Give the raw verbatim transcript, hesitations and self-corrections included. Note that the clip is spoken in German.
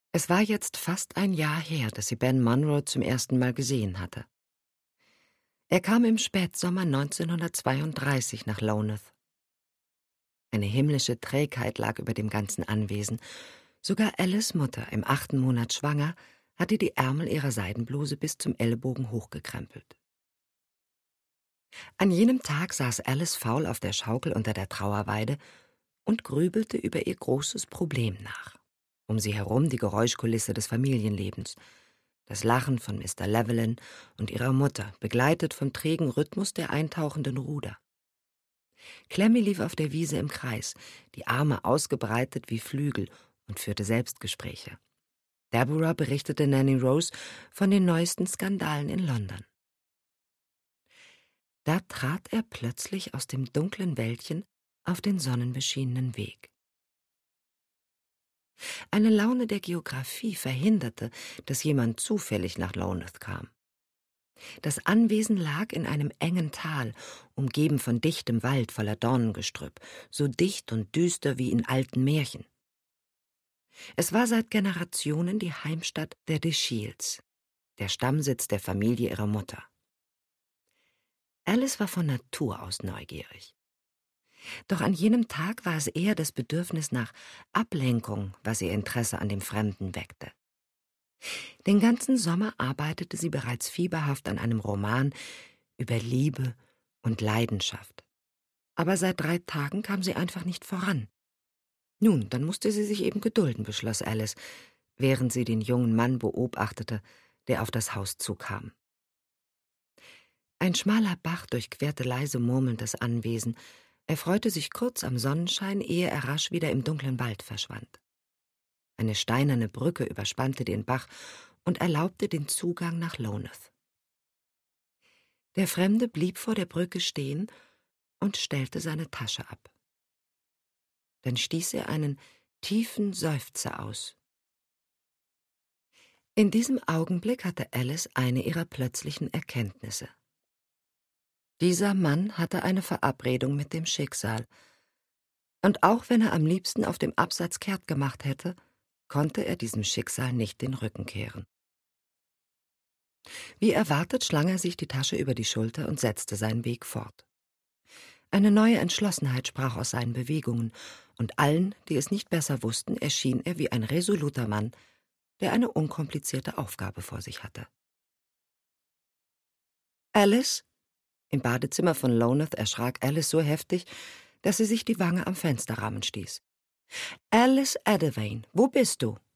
Es war jetzt fast ein Jahr her, dass sie Ben Monroe zum ersten Mal gesehen hatte. Er kam im Spätsommer neunzehnhundertzweiunddreißig nach Lowneth. Eine himmlische Trägheit lag über dem ganzen Anwesen. Sogar Alice' Mutter, im achten Monat schwanger, hatte die Ärmel ihrer Seidenbluse bis zum Ellenbogen hochgekrempelt. An jenem Tag saß Alice faul auf der Schaukel unter der Trauerweide und grübelte über ihr großes Problem nach. Um sie herum die Geräuschkulisse des Familienlebens, das Lachen von Mister Llewellyn und ihrer Mutter, begleitet vom trägen Rhythmus der eintauchenden Ruder. Clemmy lief auf der Wiese im Kreis, die Arme ausgebreitet wie Flügel, und führte Selbstgespräche. Deborah berichtete Nanny Rose von den neuesten Skandalen in London. Da trat er plötzlich aus dem dunklen Wäldchen auf den sonnenbeschienenen Weg. Eine Laune der Geographie verhinderte, dass jemand zufällig nach Lowneth kam. Das Anwesen lag in einem engen Tal, umgeben von dichtem Wald voller Dornengestrüpp, so dicht und düster wie in alten Märchen. Es war seit Generationen die Heimstatt der de Shields, der Stammsitz der Familie ihrer Mutter. Alice war von Natur aus neugierig. Doch an jenem Tag war es eher das Bedürfnis nach Ablenkung, was ihr Interesse an dem Fremden weckte. Den ganzen Sommer arbeitete sie bereits fieberhaft an einem Roman über Liebe und Leidenschaft. Aber seit drei Tagen kam sie einfach nicht voran. Nun, dann musste sie sich eben gedulden, beschloss Alice, während sie den jungen Mann beobachtete, der auf das Haus zukam. Ein schmaler Bach durchquerte leise murmelnd das Anwesen. Er freute sich kurz am Sonnenschein, ehe er rasch wieder im dunklen Wald verschwand. Eine steinerne Brücke überspannte den Bach und erlaubte den Zugang nach Lowneth. Der Fremde blieb vor der Brücke stehen und stellte seine Tasche ab. Dann stieß er einen tiefen Seufzer aus. In diesem Augenblick hatte Alice eine ihrer plötzlichen Erkenntnisse. Dieser Mann hatte eine Verabredung mit dem Schicksal, und auch wenn er am liebsten auf dem Absatz kehrt gemacht hätte, konnte er diesem Schicksal nicht den Rücken kehren. Wie erwartet schlang er sich die Tasche über die Schulter und setzte seinen Weg fort. Eine neue Entschlossenheit sprach aus seinen Bewegungen, und allen, die es nicht besser wussten, erschien er wie ein resoluter Mann, der eine unkomplizierte Aufgabe vor sich hatte. »Alice?« Im Badezimmer von Lowneth erschrak Alice so heftig, dass sie sich die Wange am Fensterrahmen stieß. »Alice Eddervane, wo bist du?«